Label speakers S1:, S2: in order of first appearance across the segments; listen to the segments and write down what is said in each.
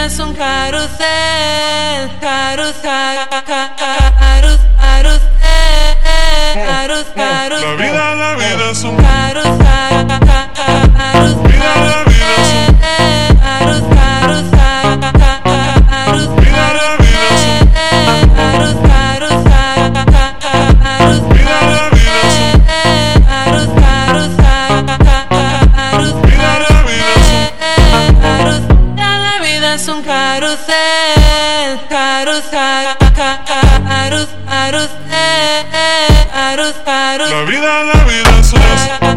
S1: es un carrusel, carrusel, carrusel, carrusel.
S2: La vida es un
S1: carrusel, carrusel.
S2: vida es un
S1: es un carrusel, carrusel, carrusel, carrusel.
S2: la vida es un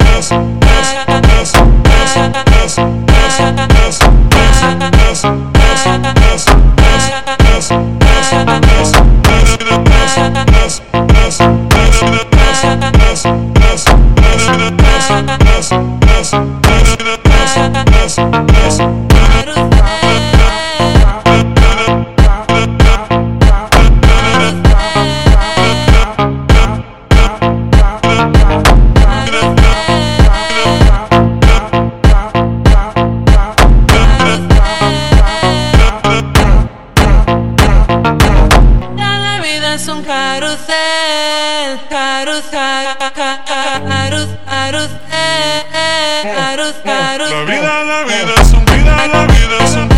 S1: es un carrusel, carrusel, carrusel, carrusel, carrusel.
S2: la vida es un